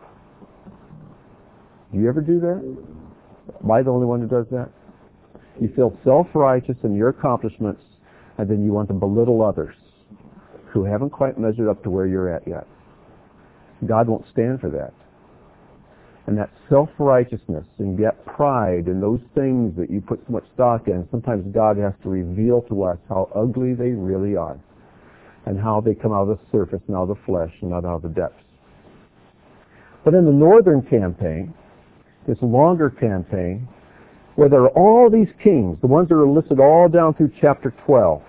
Do you ever do that? Am I the only one who does that? You feel self-righteous in your accomplishments, and then you want to belittle others who haven't quite measured up to where you're at yet. God won't stand for that. And that self-righteousness and yet pride in those things that you put so much stock in, sometimes God has to reveal to us how ugly they really are and how they come out of the surface and out of the flesh and not out of the depths. But in the northern campaign, this longer campaign, where there are all these kings, the ones that are listed all down through chapter 12.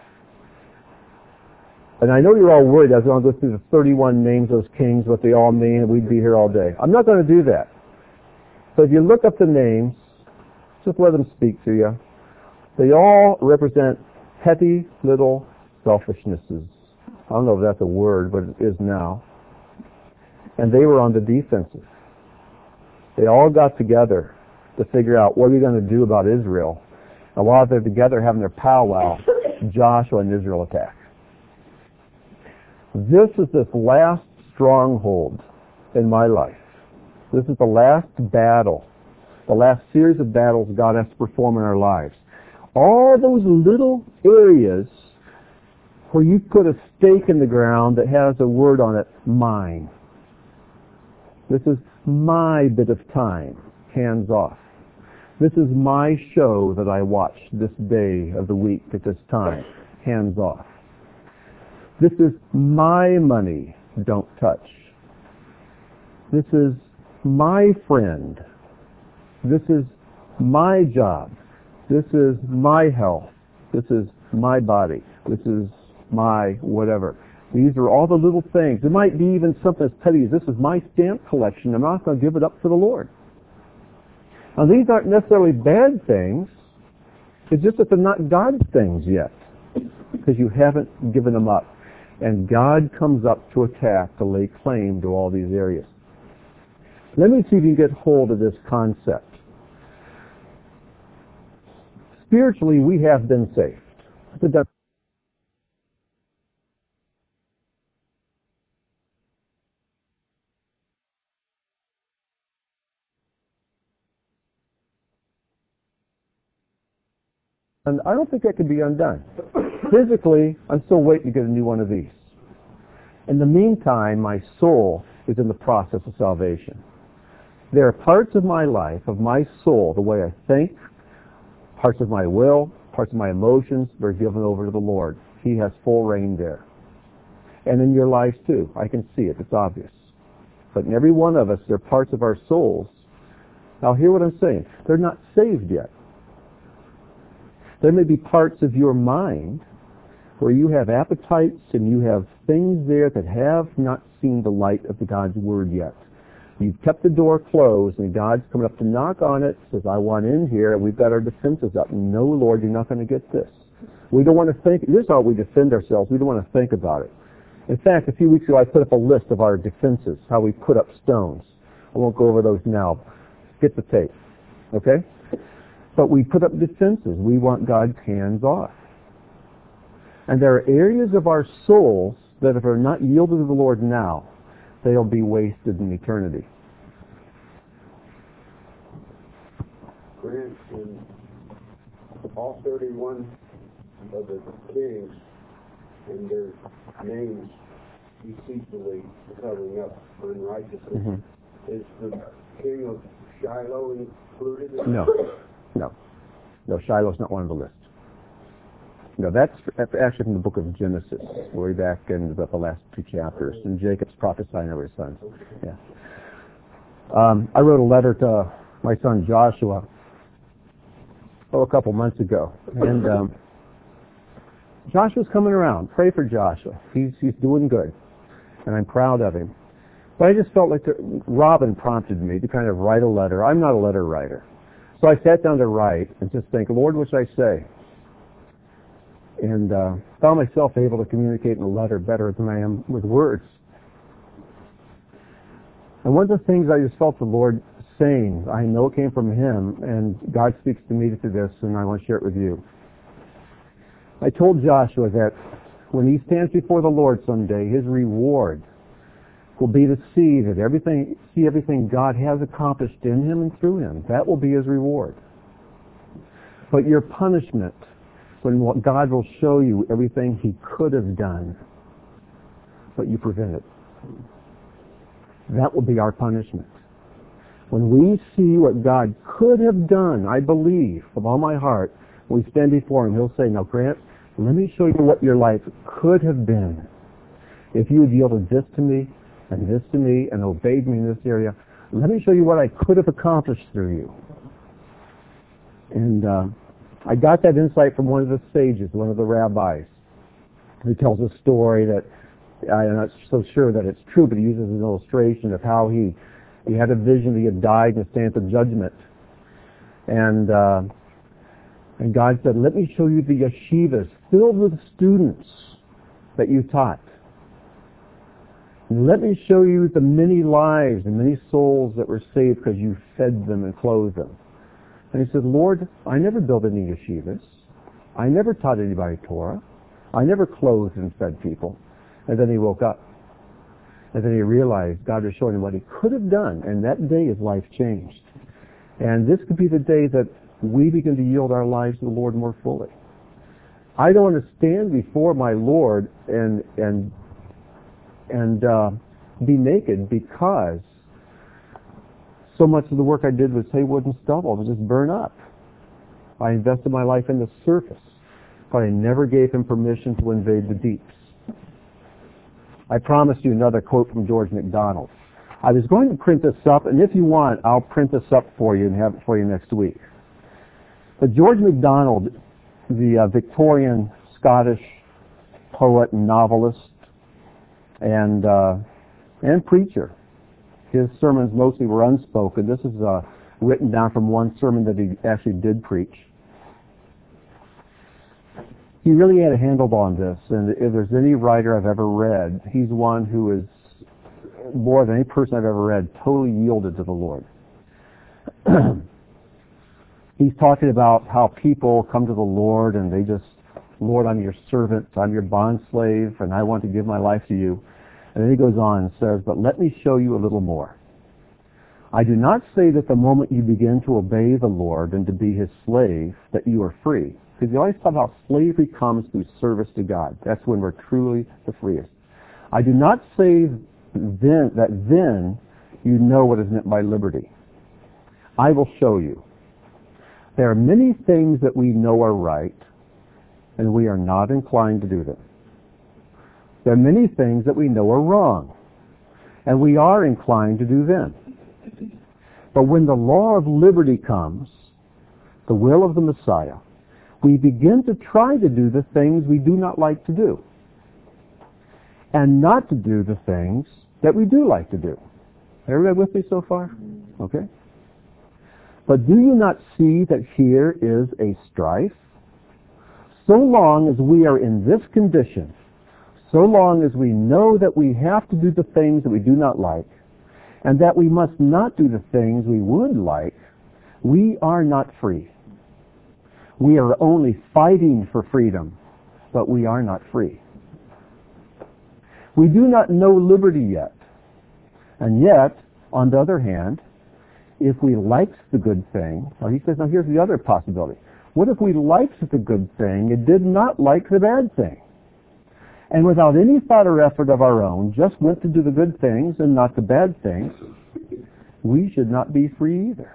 And I know you're all worried as I go through the 31 names of those kings, what they all mean, and we'd be here all day. I'm not going to do that. So if you look up the names, just let them speak to you. They all represent petty little selfishnesses. I don't know if that's a word, but it is now. And they were on the defensive. They all got together to figure out what are we going to do about Israel. And while they're together having their powwow, Joshua and Israel attack. This is this last stronghold in my life. This is the last battle, the last series of battles God has to perform in our lives. All those little areas where you put a stake in the ground that has a word on it, mine. This is my bit of time, hands off. This is my show that I watch this day of the week at this time, hands off. This is my money, don't touch. This is my friend. This is my job. This is my health. This is my body. This is my whatever. These are all the little things. It might be even something as petty as this is my stamp collection. I'm not going to give it up for the Lord. Now these aren't necessarily bad things. It's just that they're not God's things yet because you haven't given them up. And God comes up to attack, to lay claim to all these areas. Let me see if you can get hold of this concept. Spiritually, we have been saved. And I don't think that can be undone. Physically, I'm still waiting to get a new one of these. In the meantime, my soul is in the process of salvation. There are parts of my life, of my soul, the way I think, parts of my will, parts of my emotions, that are given over to the Lord. He has full reign there. And in your lives too. I can see it. It's obvious. But in every one of us, there are parts of our souls. Now hear what I'm saying. They're not saved yet. There may be parts of your mind where you have appetites and you have things there that have not seen the light of the God's Word yet. You've kept the door closed and God's coming up to knock on it, says, I want in here, and we've got our defenses up. No, Lord, you're not going to get this. We don't want to think. This is how we defend ourselves. We don't want to think about it. In fact, a few weeks ago I put up a list of our defenses, how we put up stones. I won't go over those now. Get the tape. Okay? But we put up defenses. We want God's hands off. And there are areas of our souls that if are not yielded to the Lord now, they'll be wasted in eternity. Grant, in all 31 of the kings and their names deceitfully covering up unrighteousness, is the king of Shiloh included? No, Shiloh's not one on the list. No, that's actually from the book of Genesis, way back in the last 2 chapters, and Jacob's prophesying over his sons. Yeah. I wrote a letter to my son Joshua a couple months ago, and Joshua's coming around. Pray for Joshua. He's doing good, and I'm proud of him. But I just felt like Robin prompted me to kind of write a letter. I'm not a letter writer. So I sat down to write and just think, Lord, what should I say? and found myself able to communicate in a letter better than I am with words. And one of the things I just felt the Lord saying, I know it came from Him, and God speaks to me through this, and I want to share it with you. I told Joshua that when he stands before the Lord someday, his reward will be to see everything God has accomplished in him and through him. That will be his reward. But your punishment, when God will show you everything He could have done, but you prevented, that will be our punishment. When we see what God could have done, I believe, with all my heart, when we stand before Him, He'll say, now Grant, let me show you what your life could have been if you had yielded this to me and this to me and obeyed me in this area. Let me show you what I could have accomplished through you. And I got that insight from one of the sages, one of the rabbis, who tells a story that I'm not so sure that it's true, but he uses an illustration of how he had a vision that he had died and stands at judgment. And God said, let me show you the yeshivas filled with students that you taught. And let me show you the many lives and many souls that were saved because you fed them and clothed them. And he said, Lord, I never built any yeshivas. I never taught anybody Torah. I never clothed and fed people. And then he woke up. And then he realized God was showing him what he could have done. And that day his life changed. And this could be the day that we begin to yield our lives to the Lord more fully. I don't want to stand before my Lord and be naked because so much of the work I did was hay, wood, and stubble. It was just burn up. I invested my life in the surface, but I never gave Him permission to invade the deeps. I promised you another quote from George MacDonald. I was going to print this up, and if you want, I'll print this up for you and have it for you next week. But George MacDonald, the Victorian Scottish poet and novelist and preacher, his sermons mostly were unspoken. This is written down from one sermon that he actually did preach. He really had a handle on this, and if there's any writer I've ever read, he's one who is, more than any person I've ever read, totally yielded to the Lord. He's talking about how people come to the Lord and they just, Lord, I'm your servant, I'm your bondslave, and I want to give my life to you. And then he goes on and says, but let me show you a little more. I do not say that the moment you begin to obey the Lord and to be His slave, that you are free. Because you always talk about slavery comes through service to God. That's when we're truly the freest. I do not say then you know what is meant by liberty. I will show you. There are many things that we know are right, and we are not inclined to do them. There are many things that we know are wrong, and we are inclined to do them. But when the law of liberty comes, the will of the Messiah, we begin to try to do the things we do not like to do, and not to do the things that we do like to do. Everybody with me so far? Okay. But do you not see that here is a strife? So long as we are in this condition, so long as we know that we have to do the things that we do not like, and that we must not do the things we would like, we are not free. We are only fighting for freedom, but we are not free. We do not know liberty yet. And yet, on the other hand, if we liked the good thing, well, he says, now here's the other possibility. What if we liked the good thing and did not like the bad thing? And without any thought or effort of our own, just went to do the good things and not the bad things, we should not be free either.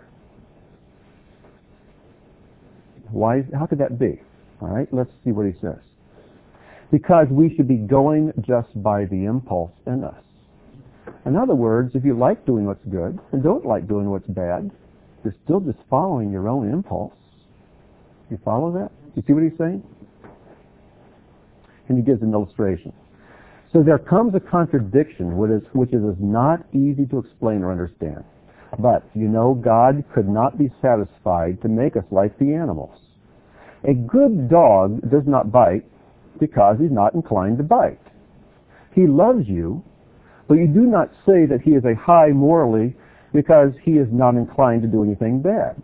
Why? How could that be? All right, let's see what he says. Because we should be going just by the impulse in us. In other words, if you like doing what's good and don't like doing what's bad, you're still just following your own impulse. You follow that? You see what he's saying? And he gives an illustration. So there comes a contradiction which is not easy to explain or understand. But, you know, God could not be satisfied to make us like the animals. A good dog does not bite because he's not inclined to bite. He loves you, but you do not say that he is a high morally because he is not inclined to do anything bad.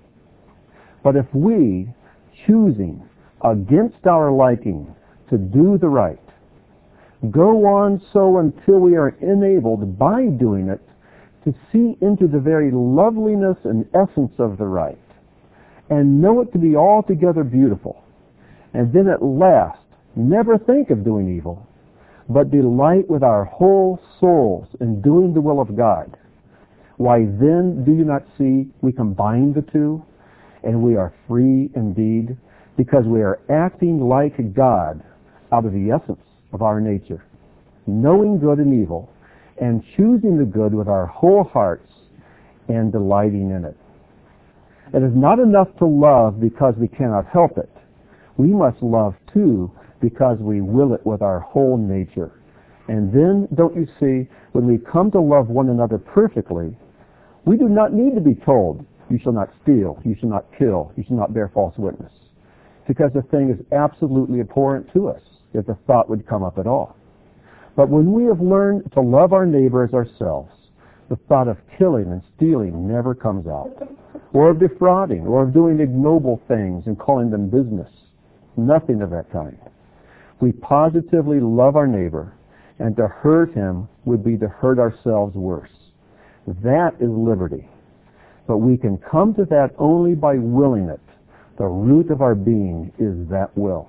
But if we, choosing against our liking to do the right, go on so until we are enabled by doing it to see into the very loveliness and essence of the right, and know it to be altogether beautiful, and then at last never think of doing evil, but delight with our whole souls in doing the will of God, why then do you not see we combine the two, and we are free indeed, because we are acting like God out of the essence of our nature, knowing good and evil, and choosing the good with our whole hearts and delighting in it. It is not enough to love because we cannot help it. We must love too because we will it with our whole nature. And then, don't you see, when we come to love one another perfectly, we do not need to be told, you shall not steal, you shall not kill, you shall not bear false witness, because the thing is absolutely abhorrent to us if the thought would come up at all. But when we have learned to love our neighbor as ourselves, the thought of killing and stealing never comes out, or of defrauding, or of doing ignoble things and calling them business. Nothing of that kind. We positively love our neighbor, and to hurt him would be to hurt ourselves worse. That is liberty. But we can come to that only by willing it. The root of our being is that will.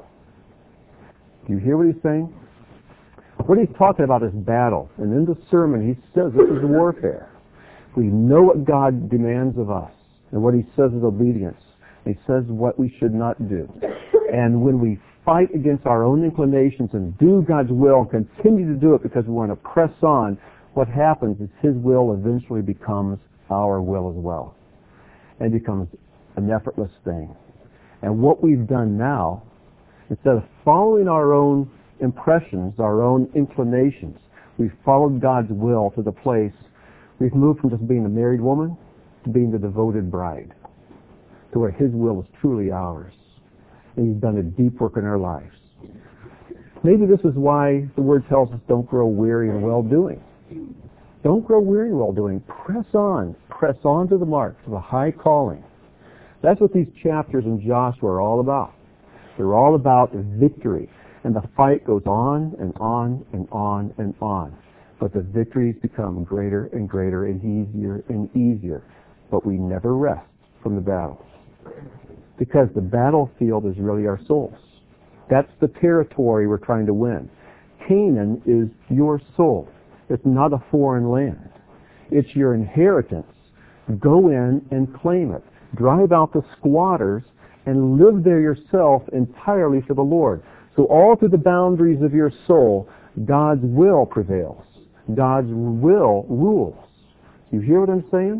Do you hear what he's saying? What he's talking about is battle. And in the sermon he says this is warfare. We know what God demands of us and what he says is obedience. He says what we should not do. And when we fight against our own inclinations and do God's will and continue to do it because we want to press on, what happens is his will eventually becomes our will as well. And becomes an effortless thing. And what we've done now, instead of following our own impressions, our own inclinations, we've followed God's will to the place we've moved from just being a married woman to being the devoted bride, to where his will is truly ours. And he's done a deep work in our lives. Maybe this is why the word tells us don't grow weary in well-doing. Don't grow weary in well-doing. Press on to the mark, to the high calling. That's what these chapters in Joshua are all about. They're all about victory. And the fight goes on and on and on and on. But the victories become greater and greater and easier and easier. But we never rest from the battle. Because the battlefield is really our souls. That's the territory we're trying to win. Canaan is your soul. It's not a foreign land. It's your inheritance. Go in and claim it. Drive out the squatters and live there yourself entirely for the Lord. So all through the boundaries of your soul, God's will prevails. God's will rules. You hear what I'm saying?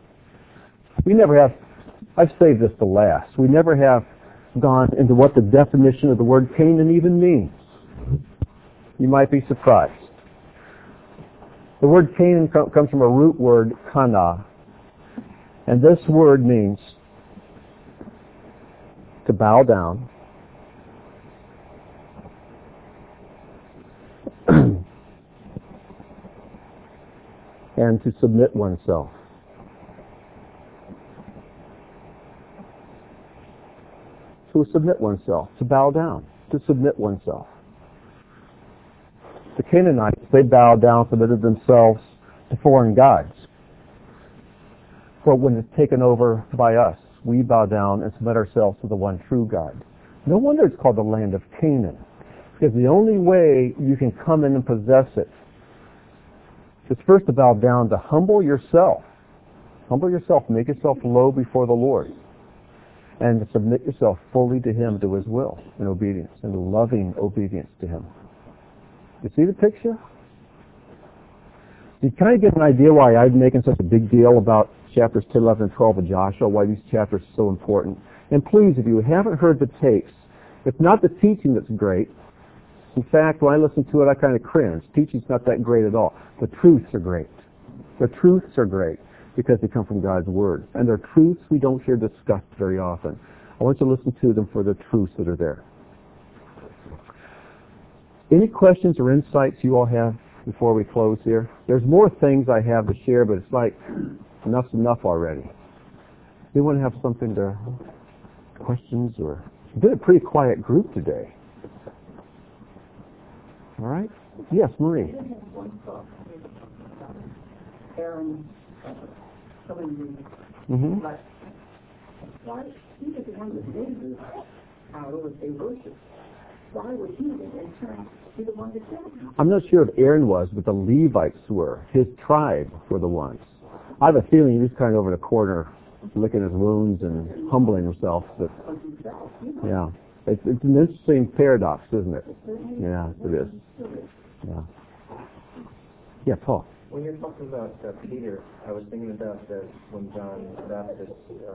We never have, I've saved this to last, we never have gone into what the definition of the word Canaan even means. You might be surprised. The word Canaan comes from a root word, kana. And this word means to bow down, and to submit oneself. To submit oneself, to bow down, to submit oneself. The Canaanites, they bowed down, submitted themselves to foreign gods. But when it's taken over by us, we bow down and submit ourselves to the one true God. No wonder it's called the land of Canaan. Because the only way you can come in and possess it is first to bow down, to humble yourself. Humble yourself, make yourself low before the Lord. And to submit yourself fully to him, to his will, in obedience, in loving obedience to him. You see the picture? You kind of get an idea why I'm making such a big deal about chapters 10, 11, and 12 of Joshua, why these chapters are so important. And please, if you haven't heard the tapes, it's not the teaching that's great. In fact, when I listen to it, I kind of cringe. Teaching's not that great at all. The truths are great. The truths are great because they come from God's Word. And they're truths we don't hear discussed very often. I want you to listen to them for the truths that are there. Any questions or insights you all have before we close here? There's more things I have to share, but it's like enough's enough already. Anyone have something to questions or? It's been a pretty quiet group today. All right. Yes, Marie. I have one thought. Aaron, like, why he was the one that made our Lord they worship. Why would he then in turn be the one that said it? I'm not sure if Aaron was, but the Levites were. His tribe were the ones. I have a feeling he was kind of over the corner, licking his wounds and humbling himself. But yeah, it's an interesting paradox, isn't it? Yeah, it is. Yeah. Yeah, Paul. When you're talking about Peter, I was thinking about when John the Baptist,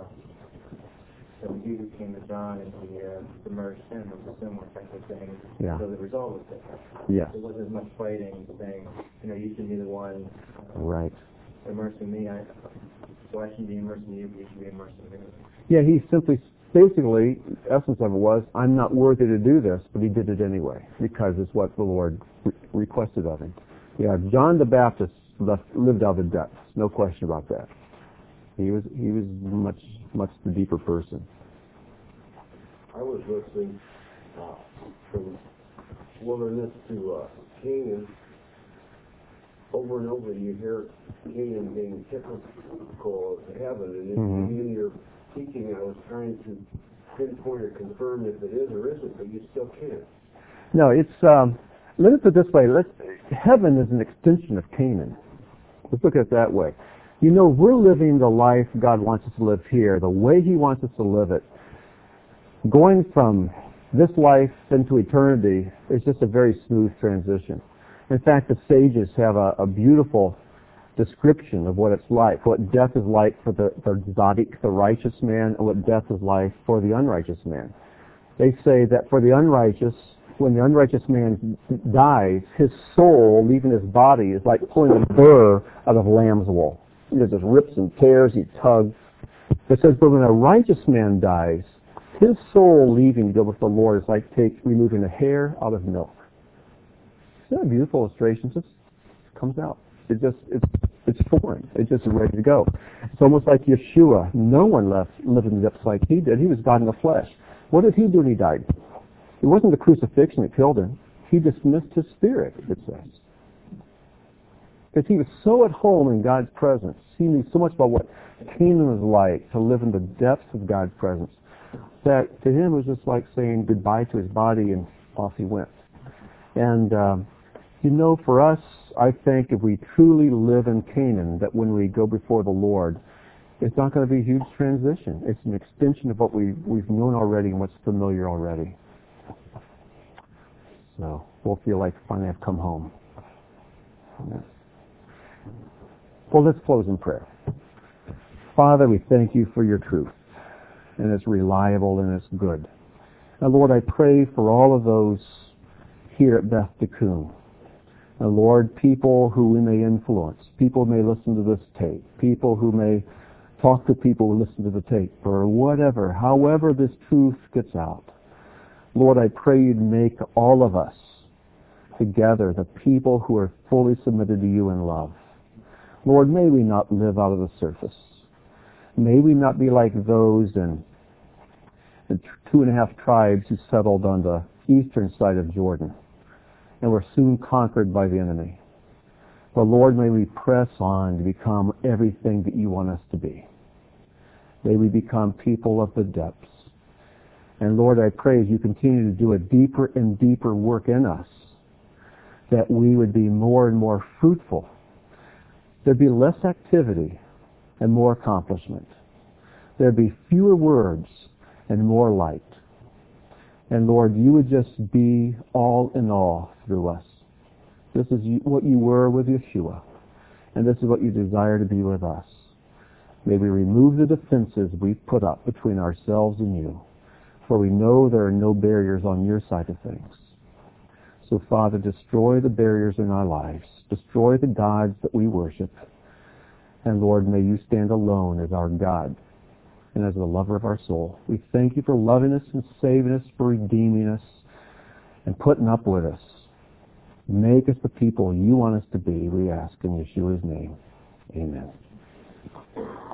when Jesus came to John and he submerged him, it was a similar type of thing. Yeah. So the result was different. Yes. There wasn't as much fighting, saying, you should be the one Right. immersing me. So I shouldn't be immersing you, but you should be immersing me. Yeah, he simply, basically, the essence of it was, I'm not worthy to do this, but he did it anyway, because it's what the Lord requested of him. Yeah, John the Baptist lived out of the depths, no question about that. He was much the deeper person. I was listening from wilderness to Canaan. Over and over you hear Canaan being typical of heaven, and in your teaching I was trying to pinpoint or confirm if it is or isn't, but you still can't. No, it's, let me put it this way, heaven is an extension of Canaan. Let's look at it that way. We're living the life God wants us to live here, the way He wants us to live it. Going from this life into eternity is just a very smooth transition. In fact, the sages have a beautiful description of what it's like, what death is like for the righteous man, and what death is like for the unrighteous man. They say that for the unrighteous, when the unrighteous man dies, his soul leaving his body is like pulling a burr out of a lamb's wool. He just rips and tears, he tugs. It says, but when a righteous man dies, his soul leaving to go with the Lord is like removing a hair out of milk. Isn't that a beautiful illustration? It just comes out. It's foreign. It's just ready to go. It's almost like Yeshua. No one lived in the depths like he did. He was God in the flesh. What did he do when he died? It wasn't the crucifixion that killed him. He dismissed his spirit, it says. Because he was so at home in God's presence. He knew so much about what Canaan was like, to live in the depths of God's presence, that to him it was just like saying goodbye to his body, and off he went. And, for us, I think if we truly live in Canaan, that when we go before the Lord, it's not going to be a huge transition. It's an extension of what we've known already and what's familiar already. So we'll feel like finally I've come home. Yes. Well, let's close in prayer. Father, we thank you for your truth, and it's reliable and it's good. And Lord, I pray for all of those here at Beth Tikkun. And Lord, people who we may influence, people who may listen to this tape, people who may talk to people who listen to the tape, or whatever, however this truth gets out. Lord, I pray you'd make all of us together the people who are fully submitted to you in love. Lord, may we not live out of the surface. May we not be like those in the 2.5 tribes who settled on the eastern side of Jordan and were soon conquered by the enemy. But Lord, may we press on to become everything that you want us to be. May we become people of the depths. And Lord, I pray as you continue to do a deeper and deeper work in us, that we would be more and more fruitful. There'd be less activity and more accomplishment. There'd be fewer words and more light. And Lord, you would just be all in all through us. This is what you were with Yeshua, and this is what you desire to be with us. May we remove the defenses we've put up between ourselves and you, for we know there are no barriers on your side of things. So, Father, destroy the barriers in our lives. Destroy the gods that we worship. And, Lord, may you stand alone as our God and as the lover of our soul. We thank you for loving us and saving us, for redeeming us and putting up with us. Make us the people you want us to be, we ask in Yeshua's name. Amen.